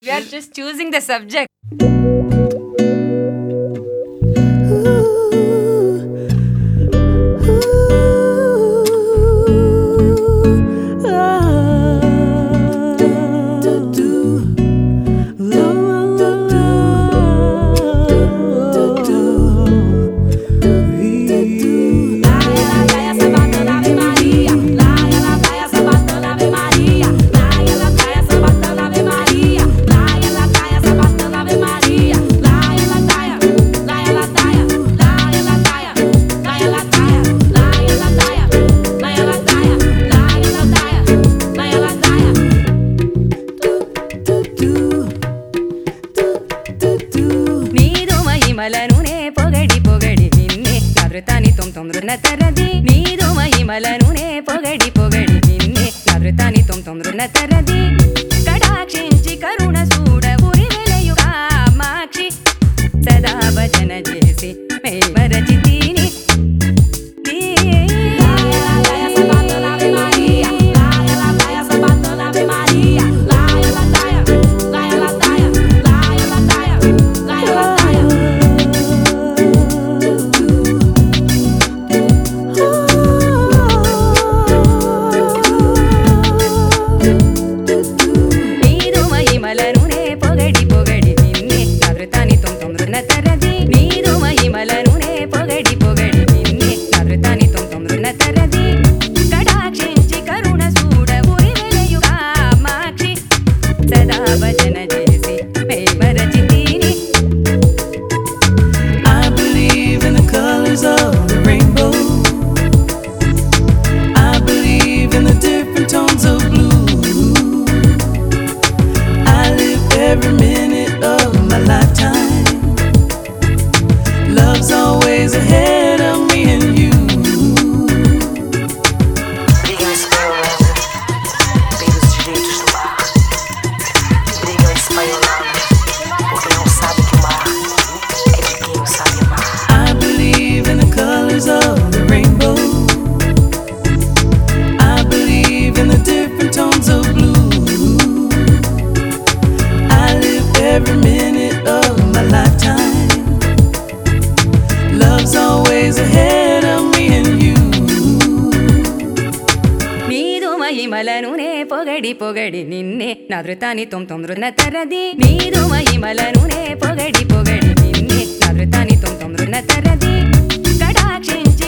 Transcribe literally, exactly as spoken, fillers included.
We are just choosing the subject. మలనునే పొగడి పొగడి నిన్నే నృతాని తొం తొందరున తరది నీదు మహిమలనునే పొగడి పొగడి నిన్నే నృతాని తొం తొందరున తరది కటాక్షించి కరుణ చూడ ఉరి వెలయు కామాక్షి సదా భజన చేసి మే మరచితిని every minute of my lifetime. Love's always ahead of me and you. నీదు మహిమలనునే పొగడి పొగడి నిన్నే నృతాని తొం తొందరున తరది నీదు మహిమలనునే పొగడి పొగడి నిన్నే నృతాని తొం తొందరున తరది కటాక్షించి